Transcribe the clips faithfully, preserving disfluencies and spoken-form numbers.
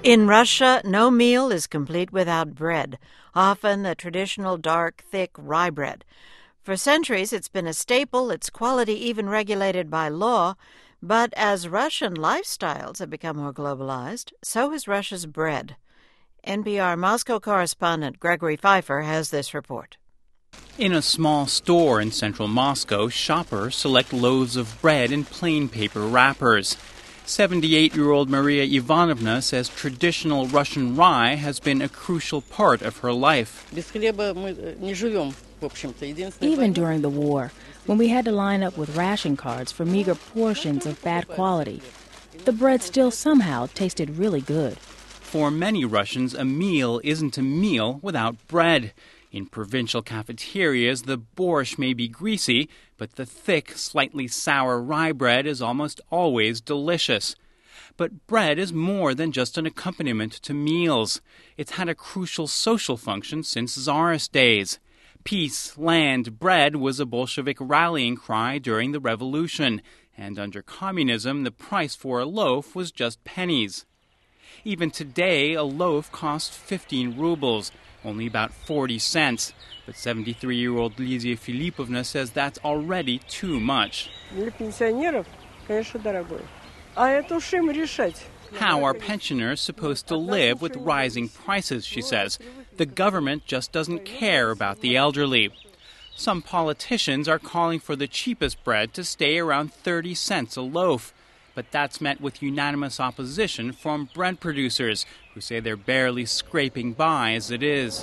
In Russia, no meal is complete without bread, often the traditional dark, thick rye bread. For centuries, it's been a staple, its quality even regulated by law. But as Russian lifestyles have become more globalized, so has Russia's bread. N P R Moscow correspondent Gregory Pfeiffer has this report. In a small store in central Moscow, shoppers select loaves of bread in plain paper wrappers. seventy-eight-year-old Maria Ivanovna says traditional Russian rye has been a crucial part of her life. Even during the war, when we had to line up with ration cards for meager portions of bad quality, the bread still somehow tasted really good. For many Russians, a meal isn't a meal without bread. In provincial cafeterias, the borscht may be greasy, but the thick, slightly sour rye bread is almost always delicious. But bread is more than just an accompaniment to meals. It's had a crucial social function since Tsarist days. Peace, land, bread was a Bolshevik rallying cry during the revolution, and under communism, the price for a loaf was just pennies. Even today, a loaf costs fifteen rubles, only about forty cents. But seventy-three-year-old Lizia Filipovna says that's already too much. How are pensioners supposed to live with rising prices, she says? The government just doesn't care about the elderly. Some politicians are calling for the cheapest bread to stay around thirty cents a loaf. But that's met with unanimous opposition from bread producers, who say they're barely scraping by as it is.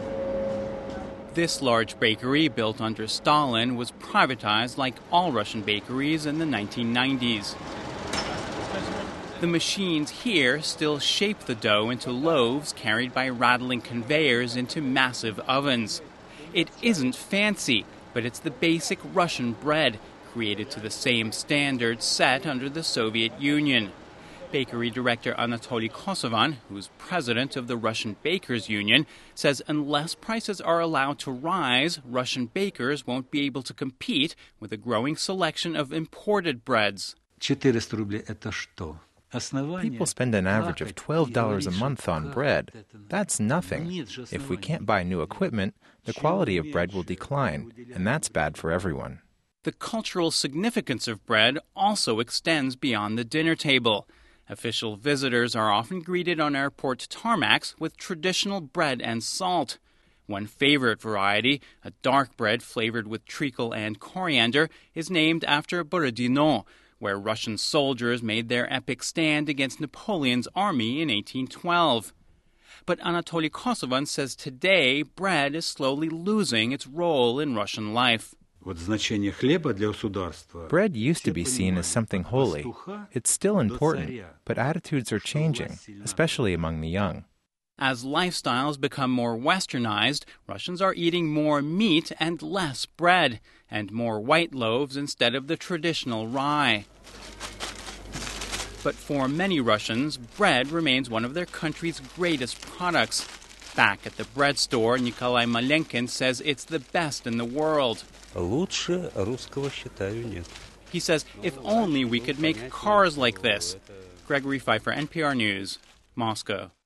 This large bakery, built under Stalin, was privatized like all Russian bakeries in the nineteen nineties. The machines here still shape the dough into loaves carried by rattling conveyors into massive ovens. It isn't fancy, but it's the basic Russian bread, created to the same standards set under the Soviet Union. Bakery director Anatoly Kosovan, who's president of the Russian Bakers Union, says unless prices are allowed to rise, Russian bakers won't be able to compete with a growing selection of imported breads. People spend an average of twelve dollars a month on bread. That's nothing. If we can't buy new equipment, the quality of bread will decline, and that's bad for everyone. The cultural significance of bread also extends beyond the dinner table. Official visitors are often greeted on airport tarmacs with traditional bread and salt. One favorite variety, a dark bread flavored with treacle and coriander, is named after Borodino, where Russian soldiers made their epic stand against Napoleon's army in eighteen twelve. But Anatoly Kosovan says today bread is slowly losing its role in Russian life. Bread used to be seen as something holy. It's still important, but attitudes are changing, especially among the young. As lifestyles become more westernized, Russians are eating more meat and less bread, and more white loaves instead of the traditional rye. But for many Russians, bread remains one of their country's greatest products. Back at the bread store, Nikolai Malenkin says it's the best in the world. He says, if only we could make cars like this. Gregory Pfeiffer, N P R News, Moscow.